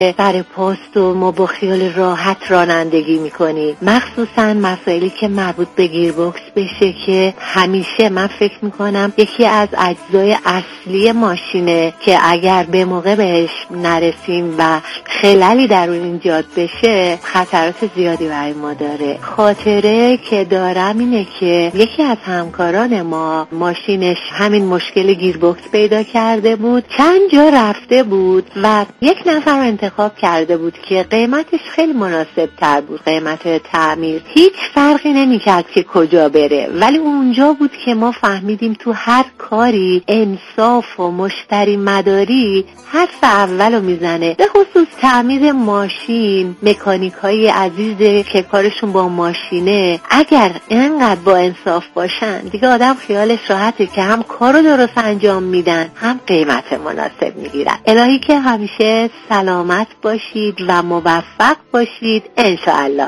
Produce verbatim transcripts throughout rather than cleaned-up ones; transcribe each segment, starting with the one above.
سر پست و ما با خیال راحت رانندگی میکنیم، مخصوصا مسائلی که مربوط به گیربکس بشه که همیشه من فکر میکنم یکی از اجزای اصلی ماشینه که اگر به موقع بهش نرسیم و خللی در اون ایجاد بشه خطرات زیادی برای ما داره. خاطره که دارم اینه که یکی از همکاران ما ماشینش همین مشکل گیربکس پیدا کرده بود، چند جا رفته بود و یک نفر انتخاب کرده بود که قیمتش خیلی مناسب تر بود، قیمت تعمیر هیچ فرقی نمی‌کرد که کجا بره، ولی اونجا بود که ما فهمیدیم تو هر کاری انصاف و مشتری مداری حرف اولو میزنه. به خصوص تعمیر ماشین، مکانیکای عزیز که کارشون با ماشینه اگر اینقدر با انصاف باشن دیگه آدم خیالش راحته که هم کارو درست انجام میدن هم قیمت مناسب میگیرن. الهی که همیشه سلامت باشید و موفق باشید انشاءالله.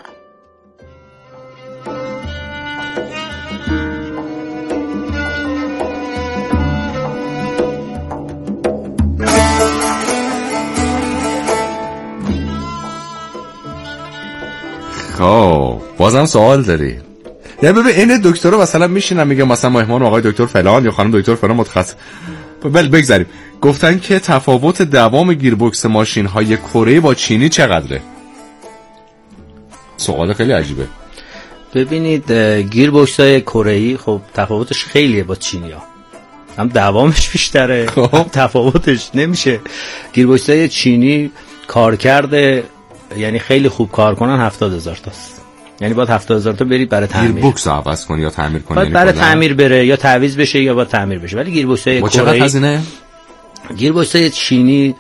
خب بازم سوال داری؟ یا ببین این دکتر رو مثلا میشینم میگم مثلا مهمان آقای دکتر فلان یا خانم دکتر فلان متخصص، بل بگذاریم، گفتن که تفاوت دوام گیربکس ماشین های کره با چینی چقدره؟ سوال خیلی عجیبه. ببینید گیربکس های کره‌ای خب تفاوتش خیلیه با چینی ها، هم دوامش بیشتره هم تفاوتش نمیشه. گیربکس های چینی کار کرده یعنی خیلی خوب کار کنن هفتاد هزار تاست، یعنی باید هفتاد هزار تا برید برای تعمیر، گیربکس عوض کنی یا تعمیر کنی، باید برای تعمیر بره یا تعویض بشه یا باید تعمیر بشه. ولی گیربکس های با چقدر هزینه؟ گیربکس های چینی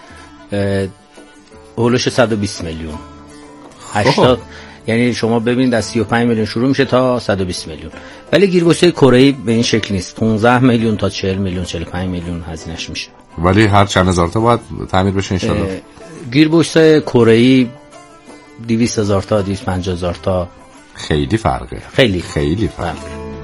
اولش صد و بیست میلیون هشتاد، یعنی شما ببینید از سی و پنج میلیون شروع میشه تا صد و بیست میلیون. ولی گیربکس های کره‌ای به این شکل نیست، پانزده میلیون تا چهل میلیون چهل و پنج میلیون هزینه‌اش میشه. ولی هر چند هزار تا باید تعمیر بشه ان شاء الله. گیربکس های کره‌ای دویست هزار تا دویست و پنجاه هزار تا. خیلی فرقه، خیلی خیلی فرقه.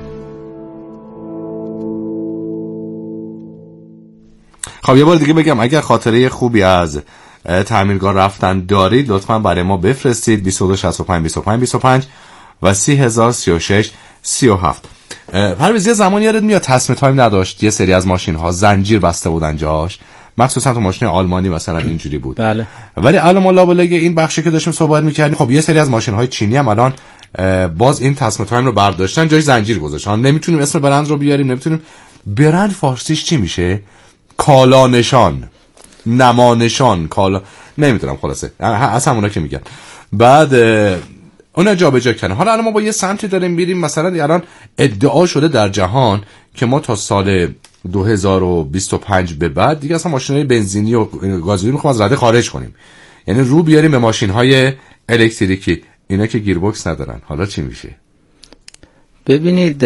خب یه بار دیگه بگم اگر خاطره خوبی از تعمیرگاه رفتن دارید لطفاً برای ما بفرستید. بیست و دو شصت و پنج بیست و پنج بیست و پنج و سی هزار سی و شش سی و هفت. پرویز یه زمانی یادت میاد تصمیم تایم نداشت یه سری از ماشین ها زنجیر بسته بودن جاش، مخصوصا تو ماشین آلمانی مثلا اینجوری بود. بله. ولی الان ما لابلای این بخشی که داشتیم صحبت می‌کردیم خب یه سری از ماشین‌های چینی هم الان باز این تصمیم تایم رو برداشتن جای زنجیر گذاشتن. نمیتونیم اسم برند رو بیاریم، نمیتونیم. برند فارسیش چی میشه؟ کالا نشان، نما نشان، کالا نمیدونم، خلاصه اصلا اونا که میگن. بعد اونا جابجا کردن. حالا الان ما با یه سمتی داریم میریم، مثلا الان ادعا شده در جهان که ما تا سال دو هزار و بیست و پنج به بعد دیگه اصلا ماشین‌های بنزینی و گازوئیل می‌خوام از رده خارج کنیم، یعنی رو بیاریم به ماشین‌های الکتریکی. اینا که گیربکس ندارن، حالا چی میشه؟ ببینید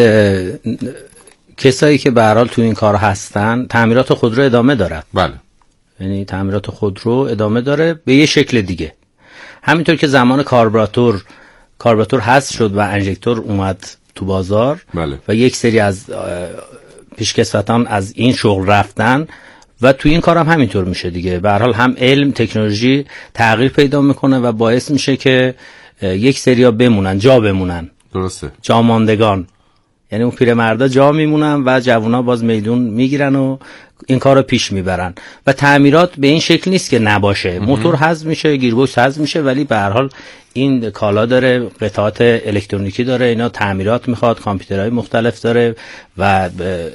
کسایی که به هر حال تو این کار هستن تعمیرات خودرو ادامه دارن. بله. یعنی تعمیرات خودرو ادامه داره به یه شکل دیگه. همینطور که زمان کاربراتور کاربراتور حذف شد و انژکتور اومد تو بازار. بله. و یک سری از پیشکسوتان از این شغل رفتن و تو این کارم هم همینطور میشه دیگه. به هر حال هم علم تکنولوژی تغییر پیدا میکنه و باعث میشه که یک سریا بمونن، جا بمونن. درسته. جا ماندگان، یعنی اون پیرمردا جا میمونن و جوونا باز میدون میگیرن و این کارو پیش میبرن. و تعمیرات به این شکل نیست که نباشه، موتور حذف میشه، گیربکس حذف میشه، ولی به هر حال این کالا داره، قطعات الکترونیکی داره، اینا تعمیرات میخواد، کامپیوترهای مختلف داره و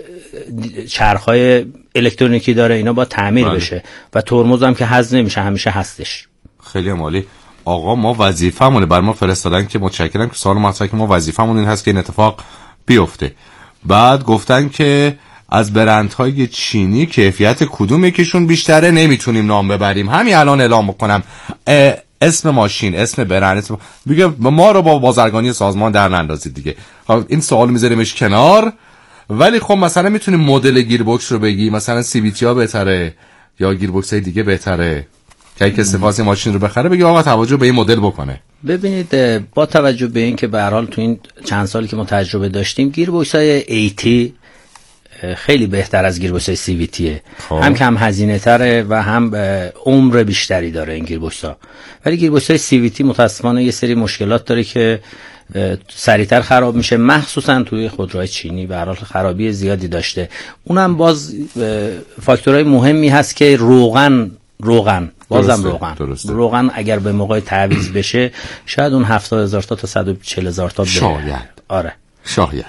چرخهای الکترونیکی داره، اینا با تعمیر بله. بشه و ترمز هم که حذف نمیشه، همیشه هستش. خیلی عالی. آقا ما وظیفه‌مونه، بر ما فرستادن که متشکرم که سوال مطرح که ما وظیفه‌مون این هست که این اتفاق بیفته. بعد گفتن که از برندهای چینی کیفیت کدوم یکیشون بیشتره نمیتونیم نام ببریم. همین الان اعلام بکنم اسم ماشین، اسم برند، اسم میگه ما رو با بازرگانی سازمان در نندازید دیگه. خب این سوال میذاریمش کنار، ولی خب مثلا میتونیم مدل گیربکس رو بگی، مثلا سی وی تی ها بهتره یا گیربکس های دیگه بهتره که اگه کسی خاصی ماشین رو بخره بگی آقا توجه به این مدل بکنه. ببینید با توجه به این که به هر حال تو این چند سالی که ما تجربه داشتیم گیربکس های ایتی خیلی بهتر از گیربکس‌های سی وی تیه. هم کم هزینه تره و هم عمر بیشتری داره این گیربکس‌ها. ولی گیربکس‌های سی وی تی متاسفانه یه سری مشکلات داره که سریعتر خراب میشه، مخصوصا توی خودروهای چینی به هر حال خرابی زیادی داشته. اونم باز فاکتورهای مهمی هست که روغن روغن بازم درسته، روغن درسته. روغن اگر به موقع تعویض بشه شاید اون هفتاد هزار تا تا صد و چهل هزار تا بره. شاید. آره شاید.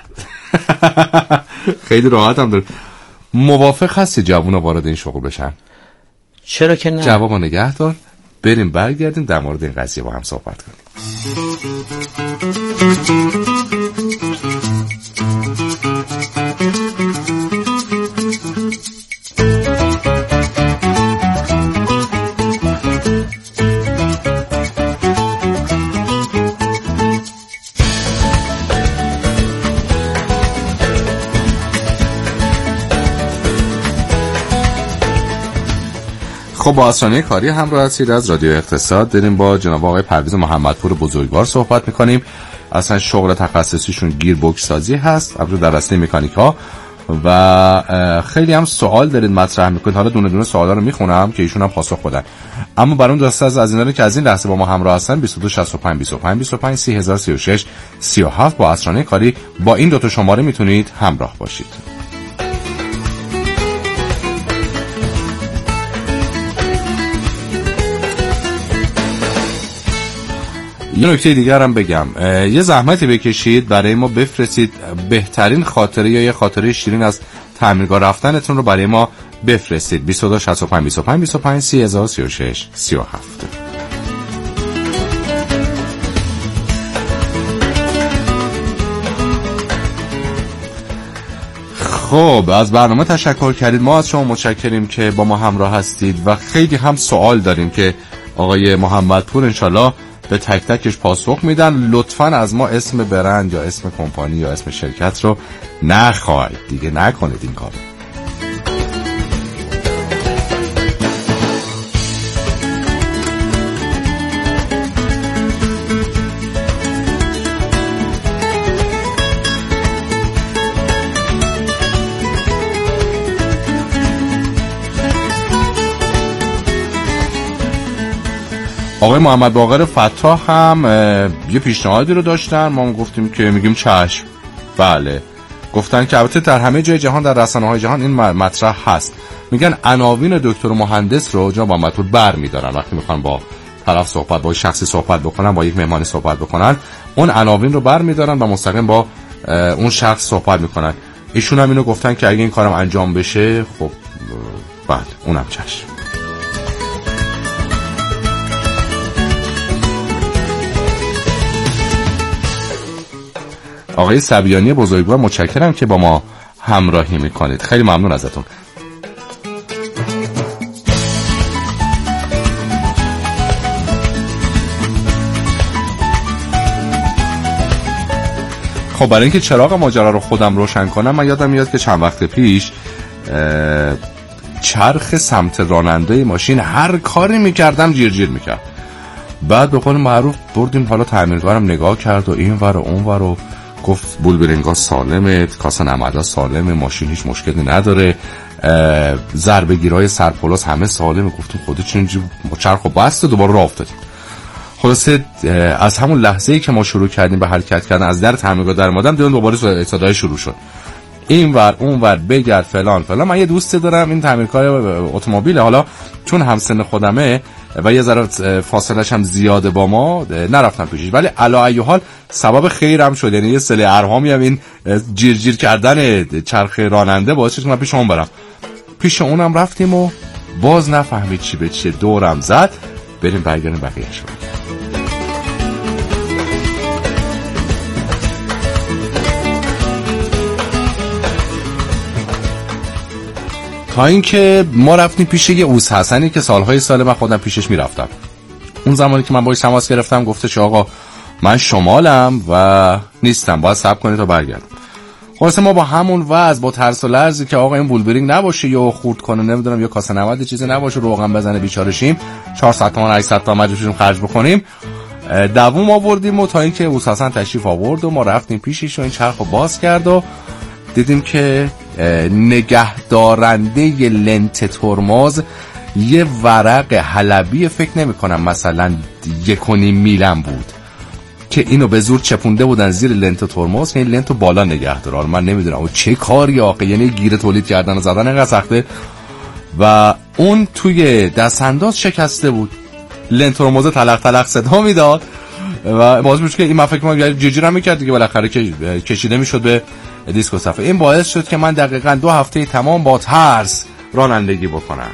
خیلی راحت هم داره. موافق هستی جوونا وارد این شغل بشن؟ چرا که نه؟ جوابو نگه دار، بریم برگردیم در مورد این قضیه با هم صحبت کنیم. خب با آسانه کاری همراه هستید از رادیو اقتصاد. داریم با جناب آقای پرویز محمدپور بزرگوار صحبت میکنیم. اصلا شغل تخصصیشون گیربکس سازی هست، البته در رشته مکانیکا، و خیلی هم سوال دارید مطرح میکنید. حالا دونه دونه سوالا رو میخونم که ایشون هم پاسخ بدن، اما برام دوست از از اینا که از این لحظه با ما همراه هستن بیست و دو شصت و پنج بیست و پنج بیست و پنج سی هزار سی و شش سی و هفت با آسانه کاری با این دو تا شماره میتونید همراه باشید. یه نکته دیگر هم بگم، یه زحمتی بکشید برای ما بفرستید بهترین خاطره یا یه خاطره شیرین از تعمیرگاه رفتنتون رو برای ما بفرستید. بیست و دو شصت و پنج بیست و پنج بیست و پنج سی هزار سی و شش سی و هفت. خب از برنامه تشکر کردید، ما از شما متشکریم که با ما همراه هستید و خیلی هم سوال داریم که آقای محمدپور انشالله به تک تکش پاسخ میدن. لطفاً از ما اسم برند یا اسم کمپانی یا اسم شرکت رو نخواهید، دیگه نکنید این کارو. آقای محمد باقر فتاح هم یه پیشنهادی رو داشتن، ما گفتیم که میگیم چشم. بله، گفتن که البته در همه جای جهان در رسانه‌های جهان این مطرح هست، میگن عناوین دکتر و مهندس رو جناب محمدپور برمی‌دارن وقتی میخوان با طرف صحبت، با شخصی صحبت بکنن، با یک مهمانی صحبت بکنن، اون عناوین رو برمی‌دارن و مستقیم با اون شخص صحبت میکنن. ایشون هم اینو گفتن که اگه این کارم انجام بشه خب بله اونم چشم. آقای سبیانی بزرگوار متشکرم که با ما همراهی میکنید، خیلی ممنون ازتون. خب برای اینکه چراغ ماجرا رو خودم روشن کنم، من یادم میاد که چند وقت پیش چرخ سمت راننده ماشین هر کاری میکردم جیر جیر میکرد. بعد به قول معروف بردیم حالا تعمیرگارم نگاه کرد و این ور و اون ور و گفت بولبرینگا سالمه، کاسه نمدا سالمه، ماشین هیچ مشکلی نداره، ضربه گیرای سرپلاس همه سالمه. گفتم خودت چنجی چرخ و بسته دوباره راه افتادیم. خلاصه از همون لحظه‌ای که ما شروع کردیم به حرکت کردن از در تعمیرگاه در اومدم دیدم دوباره صدای شروع شد، این ور اون ور بگرد فلان فلان. من یه دوست دارم این تعمیرکار اتومبیل، حالا چون همسن خودمه و یه ذره فاصله‌اش هم زیاده با ما نرفتم پیشش، ولی علی ای حال سبب خیرم شد. یعنی یه سله ارهامی هم این جیر جیر کردن چرخ راننده باعث شد من پیش اون برم. پیش اونم رفتیم و باز نفهمید چی به چی دورم زد. بریم برگردیم بقیه‌اش رو. تا اینکه ما رفتیم پیش یه اوس حسنی که سالهای سال من خودم پیشش میرفتم. اون زمانی که من باهاش تماس گرفتم گفته چه آقا من شمالم و نیستم، باید صبر کنید تا برگردم. خلاصه ما با همون وضع با ترس و لرزی که آقا این بولبرینگ نباشه یا خورد کنه نمیدونم یا کاسه نود چیزی نباشه روغن بزنه بیچاره شیم، چهارصد تومن هشتصد تومن مجبوریم خرج بکنیم، دووم آوردیم و تا اینکه اوس حسن تشریف آورد و ما رفتیم پیشش و این چرخو باز کرد و دیدیم که نگهدارنده لنت ترمز یه ورق حلبی، فکر نمی کنم مثلا یک و نیم میلم بود که اینو به زور چپونده بودن زیر لنت ترمز که این لنتو بالا نگه داره. من نمیدونم چه کاری آقا، یعنی گیره تولید کردن و زدن اینقدر سخته و اون توی دست انداز شکسته بود. لنت ترمز تلق تلق صدا میداد و باعث میشه که این من فکر کنم جیجیرم میکرد دیگه، بالاخره کشیده میشد به دیسک و صفحه. این باعث شد که من دقیقاً دو هفته تمام با ترس رانندگی بکنم.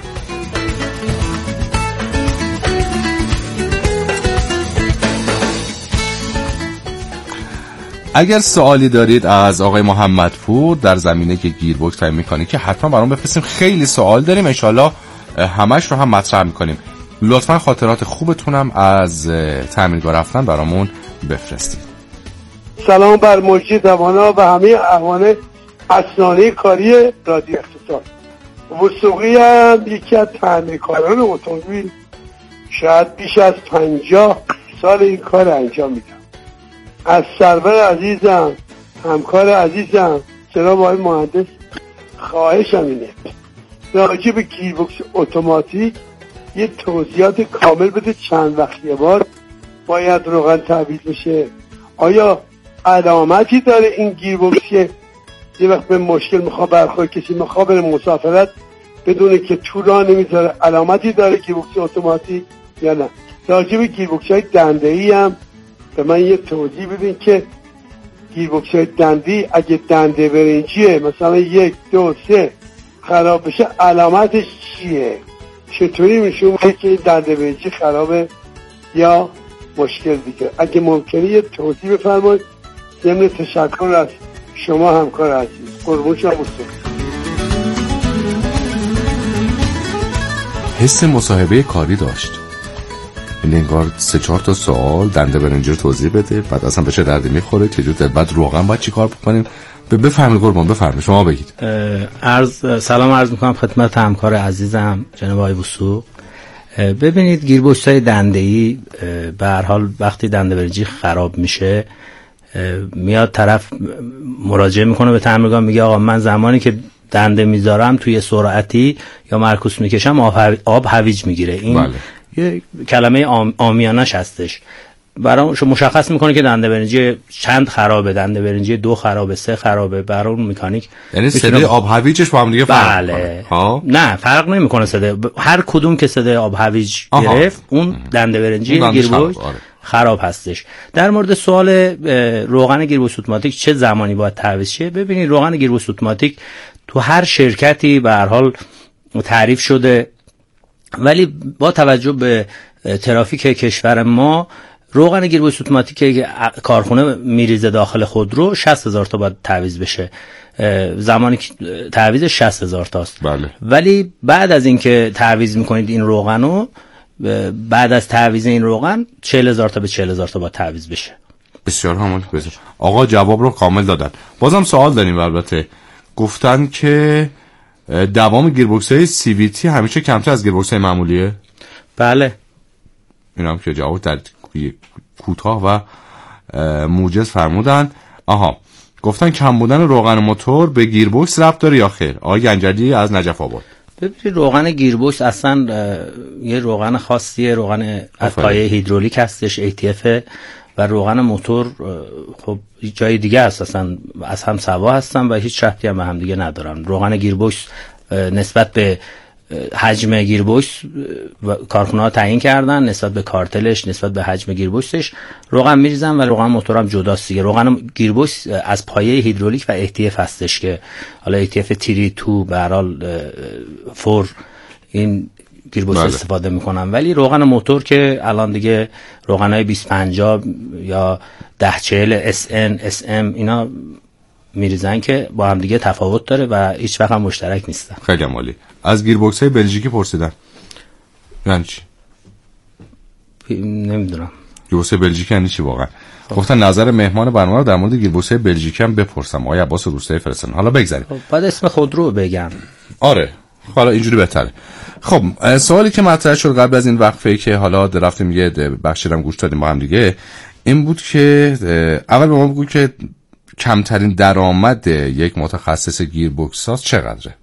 اگر سوالی دارید از آقای محمدپور در زمینه که گیربکس تعیین میکنه که حتما برام بفرستیم، خیلی سوال داریم، انشالله همش رو هم مطرح میکنیم. لطفا خاطرات خوبتونم از تعمیرگاه رفتن برامون بفرستید. سلام بر مجری دوانا و همه اعوان اسنانه کاری رادیو اقتصاد. وثوقی هم یکی از تعمیرکاران اتومبیل، شاید بیش از پنجاه سال این کار انجام میدم. از سرور عزیزم، همکار عزیزم جناب آقای مهندس خواهشم اینه راجع به گیربکس اتوماتیک یه توضیحات کامل بده، چند وقت یه بار باید روغن تعویض بشه، آیا علامتی داره این گیربکس که یه وقت به مشکل میخواد برخورد، کسی میخواد بره مسافرت بدونه که تو راه نمیذاره، علامتی داره گیربکس اتوماتیک یا نه؟ راجع به گیربکس های دنده‌ای هم به من یه توضیح بدین که گیربکس های دندی اگه دنده برنجیه مثلا یک دو سه خراب بشه علامتش چیه؟ چطوری میشه که این دنده برنجی خرابه یا مشکل دیگه؟ اگه ممکنه یه توضیح بفرمایید. ضمن تشکر از شما همکار عزیز، قربون شما. حس مصاحبه کاری داشت، این انگار سه چهار تا سوال دنده برنجی رو توضیح بده، بعد اصلا به چه دردی میخوره، چجوری، بعد روغن باید چی کار بکنیم. بفرمایید قربان، بفرمایید شما بگید. عرض سلام عرض میکنم خدمت همکار عزیزم جناب آقای وثوق. ببینید گیربکس های دنده‌ای به هر حال وقتی دنده برنجی خراب میشه میاد طرف مراجعه میکنه به تعمیرگاه، میگه آقا من زمانی که دنده میذارم توی سرعتی یا معکوس میکشم آب هویج میگیره. این بله. یه کلمه عامیانش هستش. برای مشخص میکنه که دنده برنجی چند خرابه، دنده برنجی دو خرابه، سه خرابه. برای اون مکانیک یعنی صدای آب هویجش با هم دیگه فرق بله. ها؟ نه فرق نمیکنه صدای، هر کدوم که صدای آب هویج گرفت اون دنده برنجی گیربکس خراب هستش. در مورد سوال روغن گیربکس اتوماتیک چه زمانی باید تعویض شه، ببینید روغن گیربکس اتوماتیک تو هر شرکتی به هر حال تعریف شده، ولی با توجه به ترافیک کشور ما روغن گیربکس اتوماتیک که کارخونه میریزه داخل خودرو شصت هزار تا باید تعویض بشه، زمانی که تعویض شصت هزار تاست. بله. ولی بعد از اینکه تعویض میکنید این روغنو، بعد از تعویض این روغن چهل هزار تا به چهل هزار تا باید تعویض بشه. بسیار عالی. آقا جواب رو کامل دادن. بازم سوال داریم، البته گفتن که دوام گیربکس های سی وی تی همیشه کمتر از گیربکس های معمولیه. بله. این هم که جواب در کوتاه و موجز فرمودن. آها، گفتن کم بودن روغن موتور به گیربکس ربط داره یا خیر؟ آقای گنجردی از نجف آباد. ببینید روغن گیربکس اصلا یه روغن خاصیه، روغن از پایه هیدرولیک هستش، ای تی اف، و روغن موتور خب جای دیگه هست، اصلا از هم سوا هستن و هیچ ربطی هم به هم دیگه ندارن. روغن گیربکس نسبت به حجم گیربکس کارخونه‌ها تعیین کردن، نسبت به کارتلش، نسبت به حجم گیربکسش روغن میریزن و روغن موتور هم جداست دیگه. روغن گیربکس از پایه هیدرولیک و ای تی اف هستش که حالا ای تی اف تری تو به هر حال فور این گیربکس بله. استفاده میکنن، ولی روغن موتور که الان دیگه روغنای بیست پنجاه یا ده چهل اس ان اس ام اینا میریزن که با هم دیگه تفاوت داره و هیچ وقت هم مشترک نیستن. خیلی عالی. از گیربکس های بلژیکی پرسیدن. یعنی چی؟ نمیدونم. گیربکس بلژیکی یعنی چی واقعا؟ گفتن نظر مهمان برنامه در مورد گیربکس های بلژیکی هم بپرسم. آقای عباس روستایی فرستن. حالا بگذاریم. بعد اسم خودرو بگم. آره. حالا اینجوری بهتره. خب سوالی که مطرح شد قبل از این وقفه که حالا رفتیم یه بخشی رو گوش دادیم با هم دیگه، این بود که اول به ما بگو که کمترین درآمد یک متخصص گیربکس ساز چقدره؟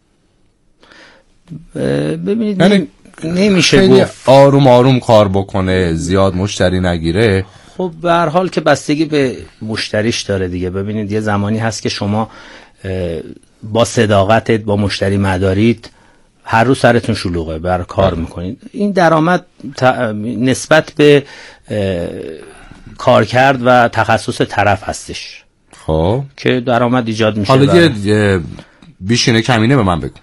ببینید یعنی نمیشه گفت آروم آروم کار بکنه، زیاد مشتری نگیره. خب به هر حال که بستگی به مشتریش داره دیگه. ببینید یه زمانی هست که شما با صداقتت با مشتری مدارید، هر روز سرتون شلوغه، بر کار میکنید. این درآمد نسبت به کارکرد و تخصص طرف هستش. خب که درآمد ایجاد میشه. حالا یه بیشینه کمینه به من بگو.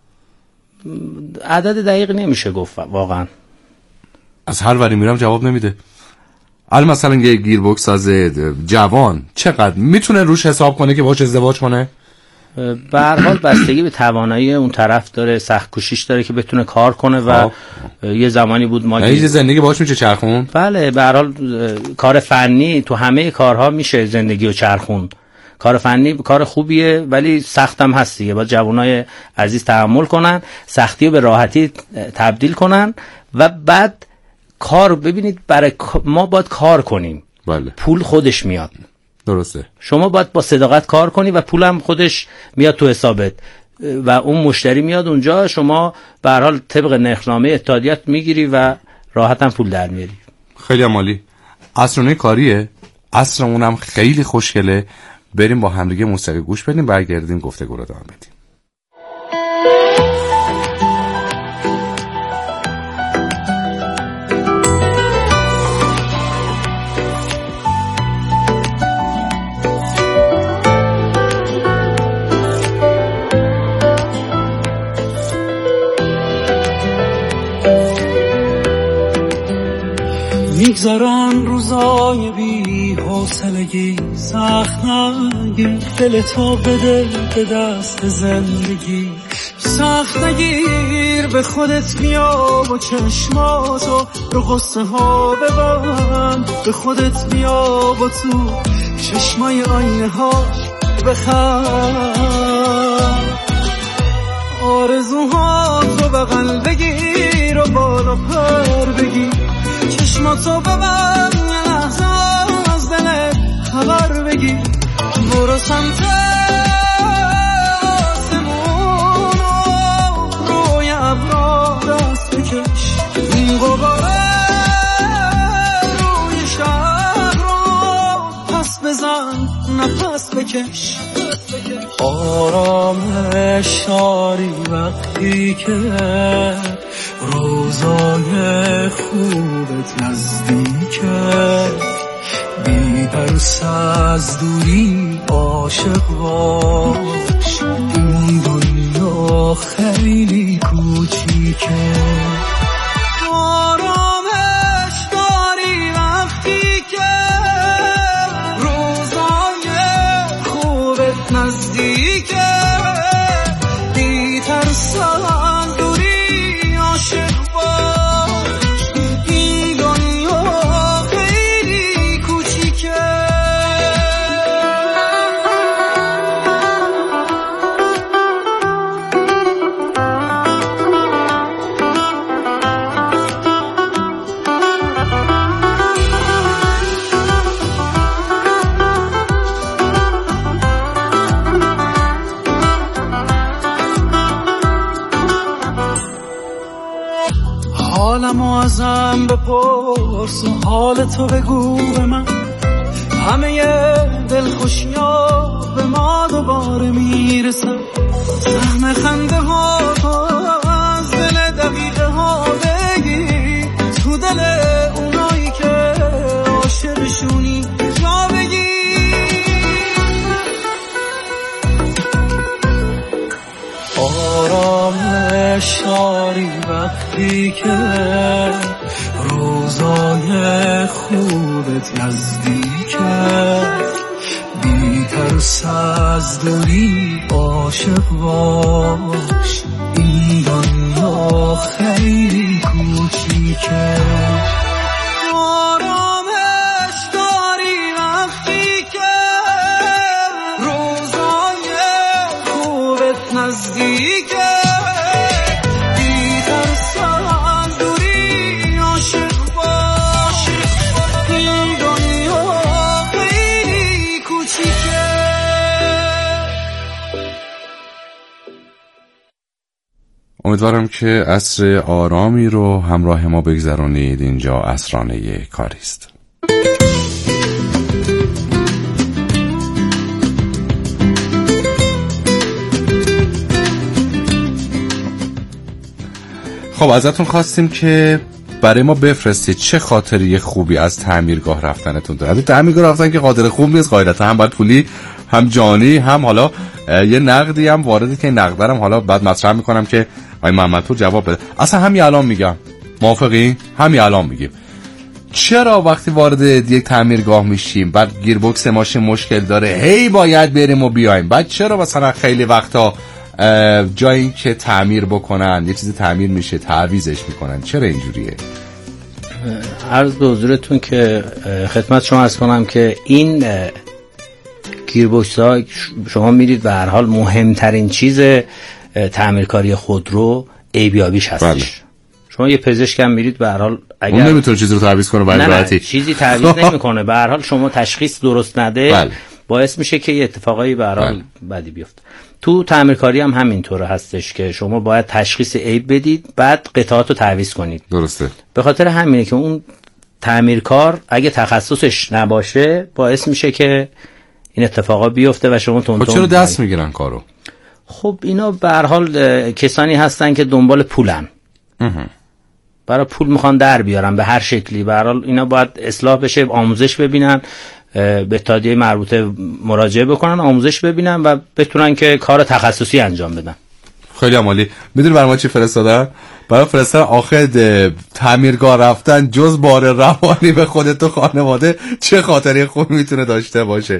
عدد دقیق نمیشه گفت واقعا. از هر وری میرم جواب نمیده. الان مثلا یه گیربکس ساز جوان چقدر میتونه روش حساب کنه که باهاش ازدواج کنه؟ به هر حال بستگی به توانایی اون طرف داره، سخت کوشش داره که بتونه کار کنه و آه. یه زمانی بود ما یه زندگی باهاش میشه چرخون. بله به هر حال کار فنی تو همه کارها میشه زندگی و چرخون. کار فنی کار خوبیه ولی سختم هست دیگه. باید جوانای عزیز تحمل کنن، سختی رو به راحتی تبدیل کنن و بعد کار. ببینید برای ما باید کار کنیم. بله. پول خودش میاد. درسته. شما باید با صداقت کار کنی و پولم خودش میاد تو حسابت و اون مشتری میاد اونجا، شما به هر حال طبق نرخنامه اتحادیت میگیری و راحتاً پول در میاری. خیلی عالی. عصرانه کاریه، عصرمون هم خیلی خوشگله. بریم با همدیگه موسیقی گوش بدیم، برگردیم گفتگو رو ادامه بدیم. میگذرن روزای بی حوصلگی، سخت نگیر دلتو بده به دست زندگی، سخت نگیر به خودت بیا و چشماتو رو قصه ها ببند، به خودت بیا و تو چشمای آینه ها بخند، آرزوهاتو بغل بگیر و بالا پر بگیر، چشماتو ببند یه لحظه از دلت خبر بگیر، برو سمت آسمون و روی ابرا دست بکش، این غباره روی شهر رو پس بزن نفس بکش، آرامش داری وقتی که روزای خوبت نزدیکه، بی ترس از دوری عاشق باش، این دنیا خیلی کوچیکه، آرامش داری وقتی که روزای خوبت نزدیکه، بی ترس از دوری عاشق باش، این دنیا خیلی کوچیکه. حالمو ازم بپرس و حالتو بگو به من، همه دلخوشی‌ها به ما دوباره میرسن، سهم خنده ها تو از دل دقیقه ها بگی، تو دل اونایی که عاشقشونی جا بگی، آرامش داری وقتی که روزای خوبت نزدیکه، بی ترس از دوری عاشق باش، این دنیا خیلی کوچیکه، آرامش داری وقتی که روزای خوبت نزدیکه، بی ترس از دوری عاشق باش، این دنیا خیلی کوچیکه. امیدوارم که عصر آرامی رو همراه ما بگذرونید. اینجا عصرانه کاری است. خب ازتون خواستیم که برای ما بفرستید چه خاطری خوبی از تعمیرگاه رفتنتون داره. از تعمیرگاه رفتن که قادر خوب نیست قاعدتا، هم باید پولی هم جانی، هم حالا یه نقدی هم وارده که این نقدرم حالا بعد مطرح میکنم که آقای محمدپور جواب بده. اصلا همین الان میگم، موافقی؟ همین الان میگیم چرا وقتی وارد یک تعمیرگاه میشیم بعد گیربکس ماشین مشکل داره هی باید بریم و بیایم، بعد چرا مثلا خیلی وقتا جایی که تعمیر بکنن یه چیزی تعمیر میشه تعویضش میکنن، چرا اینجوریه؟ عرض به حضورتون که خدمت شما عرض کنم که این گیربکس ها شما میرید و هر حال مهمترین چیز تعمیرکاری خودرو عیبیابیش هستش. بله. شما یه پزشک هم میرید به هر حال اگر اون نمیتونه چیزی رو تعویض کنه برای راحتی، چیزی تعویض نمیکنه، به هر حال شما تشخیص درست نده. بله. باعث میشه که یه اتفاقایی به هر حال بدی بیفته. تو تعمیرکاری هم همینطوره هستش که شما باید تشخیص عیب بدید بعد قطعات رو تعویض کنید. درسته. به خاطر همینه که اون تعمیرکار اگه تخصصش نباشه باعث میشه که این اتفاقا بیفته و شما تون تون. خب چرا دست میگیرن کارو؟ خب اینا به هر حال کسانی هستن که دنبال پولن. برای پول میخوان در بیارن به هر شکلی. به هر حال اینا باید اصلاح بشه، آموزش ببینن، به اتحادیه مربوطه مراجعه بکنن، آموزش ببینن و بتونن که کار تخصصی انجام بدن. خیلی عالی. میدونی برای ما چی فرستادن؟ برای فرستادن آخر تعمیرگاه رفتن جز بار روانی به خودت و خانواده چه خاطری خوب میتونه داشته باشه.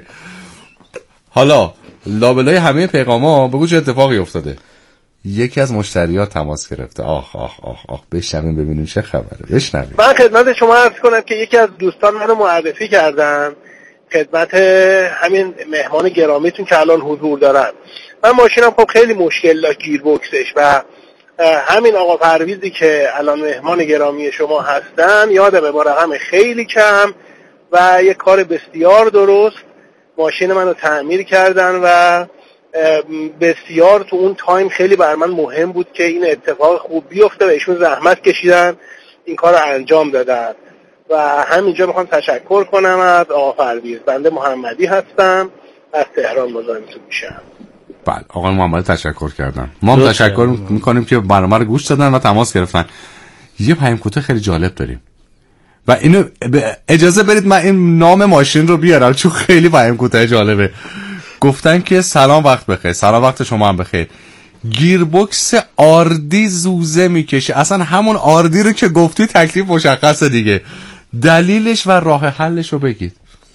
حالا لابلای همه پیغاما بگو چه اتفاقی افتاده. یکی از مشتریات تماس گرفته. آخ آخ آخ آخ بشنویم ببینیم چه خبره. بشنویم. من خدمت شما عرض کنم که یکی از دوستان منو معرفی کردن خدمت همین مهمان گرامیتون که الان حضور دارن. من ماشینم خب خیلی مشکل داشت گیربکسش و همین آقا پرویزی که الان مهمان گرامی شما هستن یادمه با رقم خیلی کم و یک کار بسیار درست ماشین منو تعمیر کردن و بسیار تو اون تایم خیلی بر من مهم بود که این اتفاق خوب بیفته و ایشون زحمت کشیدن این کار رو انجام دادن و همینجا میخوام تشکر کنم از آقا پرویز. بنده محمدی هستم از تهران مزاحمتون میشم. بله آقا محمدی تشکر کردن. ما هم تشکر میکنیم که برنامه رو گوش دادن و تماس گرفتن. یه پیام کوتاه خیلی جالب داریم و اینو اجازه برید من این نام ماشین رو بیارم چون خیلی پیام کوتاه جالبه. گفتن که سلام وقت بخیر. سلام وقت شما هم بخیر. گیربکس آردی زوزه میکشه. اصلا همون آردی رو که گفتی تکلیف مشخصه دیگه. دلیلش و راه حلش رو بگید.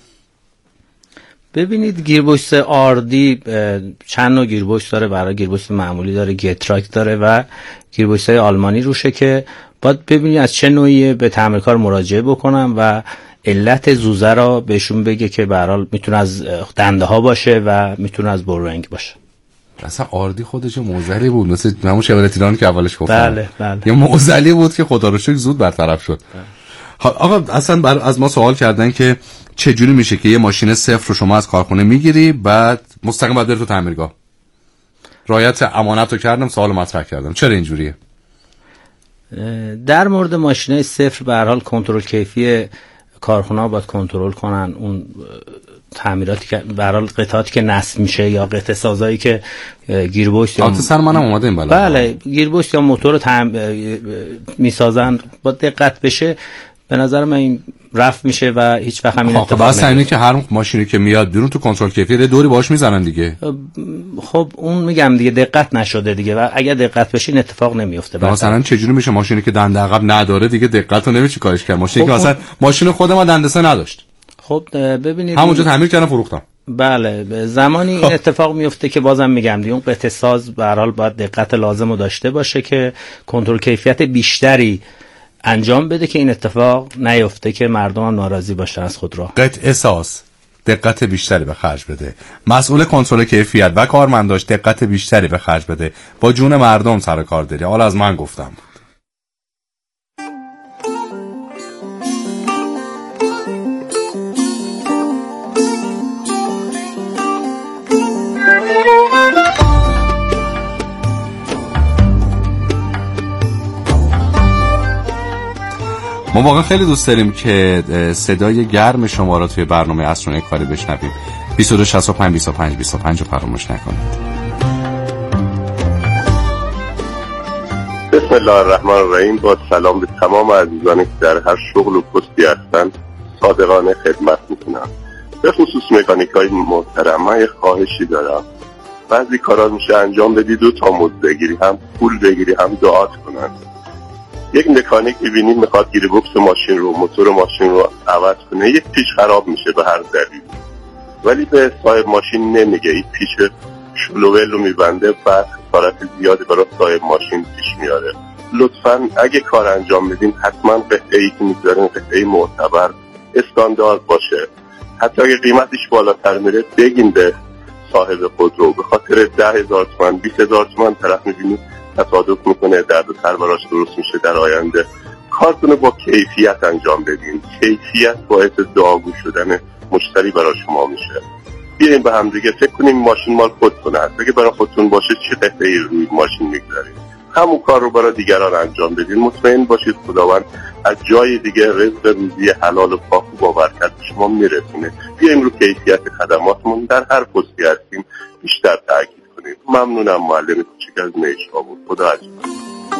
ببینید گیربکس آردی چند نوع گیربکس داره. برای گیربکس معمولی داره، گتراک داره و گیربکس های آلمانی روشه که باید ببینید از چه نوعی به تعمیرکار مراجعه بکنم و علت زوزه را بهشون بگه که به هر حال میتونه از دنده ها باشه و میتونه از برونگ باشه. اصلا آردی خودش موزلی بود مثل همون شورت ایران که اولش گفتم. بله بله. یه موزلی بود که خدا رو شکر زود برطرف شد. بله. آقا اصلا بر از ما سوال کردن که چه جوری میشه که یه ماشین صفر رو شما از کارخونه میگیری بعد مستقیم بعد بری تو تعمیرگاه؟ رعایت امانت رو کردم، سوال مطرح کردم. چرا اینجوریه؟ در مورد ماشینای صفر به هر حال کنترل کیفی کارخونه ها باید کنترل کنن اون تعمیراتی که به هر حال قطعاتی که نصب میشه یا قطعه سازایی که گیربکس یا البته سر منم اومده این بلا. بله گیربکس یا موتور رو تعم... میسازن با دقت بشه به نظر من این رفع میشه و هیچ وقت همین اتفاق نمیفته. خب که هر ماشینی که میاد بیرون تو کنترل کیفیت دوری باهاش میزنن دیگه. خب اون میگم دیگه دقت نشده دیگه و اگر دقت بشه این اتفاق نمیفته. مثلا چه جوری میشه ماشینی که دنده عقب نداره دیگه دقت رو نمیشه کارش کرد؟ ماشینی خب که مثلا ماشین خود ما دنده سه نداشت. خب ببینید همونجا تعمیر کردن فروختم. بله زمانی این اتفاق میفته که بازم میگم دیگه اون قطعه ساز به هر حال باید دقت لازم رو داشته باشه که کنترل کیفیت بیشتری انجام بده که این اتفاق نیفته که مردم هم ناراضی باشن از خود را. قطعه ساز دقت بیشتری به خرج بده، مسئول کنترل کیفیت و کارمنداش دقت بیشتری به خرج بده، با جون مردم سر کار داری. حالا از من گفتم. ما واقعا خیلی دوست داریم که صدای گرم شما را توی برنامه اسرانه کاری بشنویم. بیست و دو شصت و پنج بیست و پنج بیست و پنج رو فراموش نکنید. بسم الله الرحمن الرحیم. با سلام به تمام عزیزانی که در هر شغل و پستی هستند صادقانه خدمت میکنم. به خصوص مکانیکای محترم، من یه خواهشی دارم. بعضی کارا میشه انجام بدی دو تا مزد بگیری، هم پول بگیری هم دعات کنن. یک مکانیک میبینی میخواد گیر بکس ماشین رو، موتور ماشین رو عوض کنه، یک پیش خراب میشه به هر دلیل، ولی به صاحب ماشین نمیگه. این پیش شلوول رو میبنده، بعد خسارت زیادی برای صاحب ماشین پیش میاره. لطفاً اگه کار انجام بدین حتما قطعه‌ای که میذارین قطعه معتبر استاندارد باشه. حتی اگه قیمتش بالاتر میره بگین به صاحب خودرو، به خاطر ده هزار تومن بیست هزار تومن طرف میبینی تصادف میکنه، درد و سر براش درست میشه در آینده. کارتون با کیفیت انجام بدین. کیفیت باعث داغو شدن مشتری برای شما میشه. بیاین به هم دیگه فکر کنیم ماشین مال خودتون هست. اگه برای خودتون باشه چه قطعه‌ای روی ماشین میگذارید، همون کار رو برای دیگران انجام بدین. مطمئن باشید خداوند از جای دیگه رزق روزی حلال و پاک و با برکت به شما میرسونه. بیایم رو کیفیت خدماتمون در هر پستی هستیم بیشتر تاکید کنیم. ممنونم معلم کوچیک از نیشابور. خدا حافظ.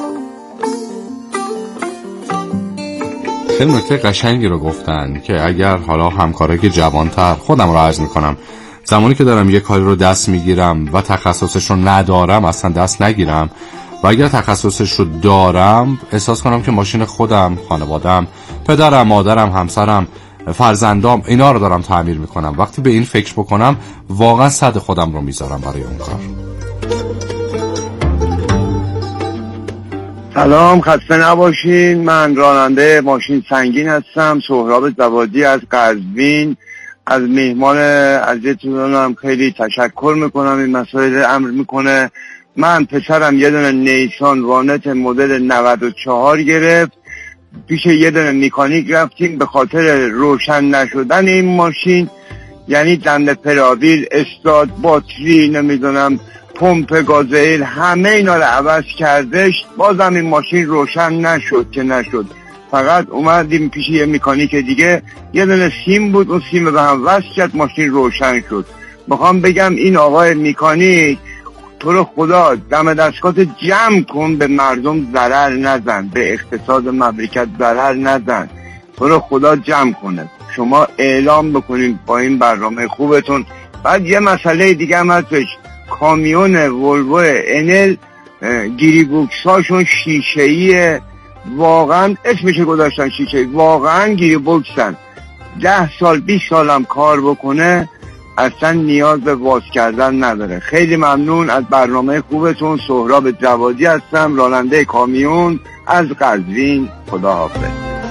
خیلی نکته قشنگی رو گفتن که اگر حالا همکارایی که جوانتر، خودم رو عرض میکنم، زمانی که دارم یه کاری رو دست میگیرم و تخصصش رو ندارم اصلا دست نگیرم، و اگر تخصصش رو دارم احساس کنم که ماشین خودم، خانوادم، پدرم، مادرم، همسرم، فرزندام، اینا رو دارم تعمیر میکنم. وقتی به این فکر بکنم واقعا صد خودم رو میذارم برای اون کار. سلام، خسته نباشین. من راننده ماشین سنگین هستم، سهراب زوادی از قزوین. از میهمان عزیزتونم خیلی تشکر میکنم. این مسائل امر میکنه. من پسرم یه دونه نیسان وانت مدل نود و چهار گرفت، پیش یه دونه مکانیک رفتیم به خاطر روشن نشدن این ماشین، یعنی دنده پراویل، استاد، باتری، نمیدونم پمپ گازوئیل، همه اینا رو عوض کردش. بازم این ماشین روشن نشد که نشد. فقط اومدیم پیش یه مکانیک دیگه، یه دونه سیم بود، اون سیم به هم وصل کرد، ماشین روشن شد. میخوام بگم این آقای مکانیک تو رو خدا دم دستگاه جمع کن، به مردم ضرر نزن، به اقتصاد مملکت ضرر نزن، تو رو خدا جمع کنه. شما اعلام بکنین با این برنامه خوبتون. بعد یه مسئله دیگه هم هستش، کامیون ولوو انل گیری بوکس هاشون شیشه‌ایه، واقعا اسمش گذاشتن شیشه‌ای، واقعا گیری بوکسن. ده سال بیست سال هم کار بکنه اصلا نیاز به واز کردن نداره. خیلی ممنون از برنامه خوبتون. سهراب جوادی هستم، راننده کامیون از قزوین. خدا حافظ.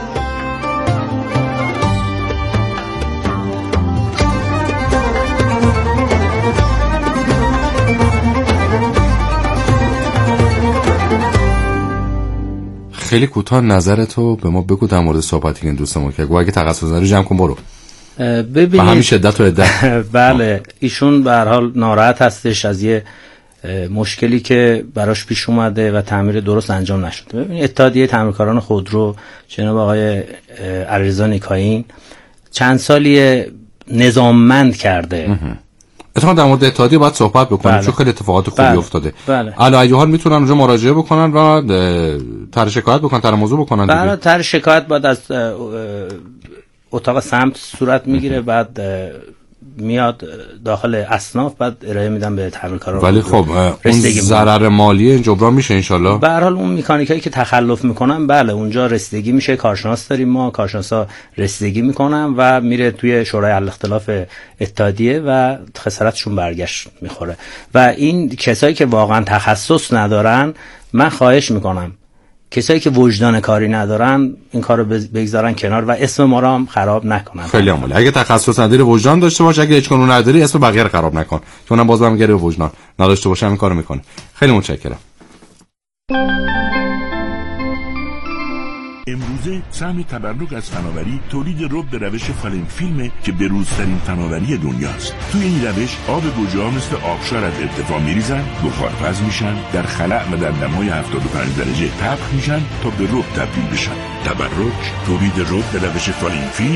خیلی کوتاه نظرتو به ما بگو در مورد صحبتی که این دوستمون که اگه تخصص داری جمع کن برو. ببینید به همین شدت و عدت. بله، ایشون به هر حال ناراحت هستش از یه مشکلی که براش پیش اومده و تعمیر درست انجام نشده. ببینید اتحادیه تعمیرکاران خودرو جناب آقای علیرضا نیکاین چند سالی نظاممند کرده. اتفاقا در مورد اتحادیه باید صحبت بکنیم. بله. چون خیلی اتفاقات خوبی بله. افتاده. بله. علی حال میتونن اونجا مراجعه بکنن و طرح شکایت بکنن، طرح موضوع بکنن دیگه. بله، طرح شکایت باید از اتاق سمت صورت میگیره، بعد میاد داخل اصناف، بعد ارائه میدن به تعمیرکاران. ولی خب اون ضرر مالی جبران میشه ان شاء الله. به هر حال اون مکانیکایی که تخلف میکنن بله اونجا رسیدگی میشه. کارشناس داریم ما، کارشناسا رسیدگی میکنن و میره توی شورای حل اختلاف اتحادیه و خسارتشون برگشت میخوره. و این کسایی که واقعا تخصص ندارن، من خواهش میکنم کسایی که وجدان کاری ندارن این کارو بگذارن کنار و اسم ما رو هم خراب نکنن. خیلی عالی. اگه تخصص نداری وجدان داشته باش، اگه هیچ کنون نداری اسم بقیه رو خراب نکن، چون باز هم گره وجدان نداشته باشه این کارو میکنه. خیلی متشکرم. امروزه سهم تبرک از فناوری تولید رب به روش فالین فیلمه که بروزترین فناوری دنیاست. توی این روش آب گوجه‌ها مثل آبشار از ارتفاع میریزن، بخارپز میشن، در خلأ و در دمای هفتاد و پنج درجه تبخ میشن تا به رب تبدیل بشن. تبرک تولید رب به روش فالین فیلم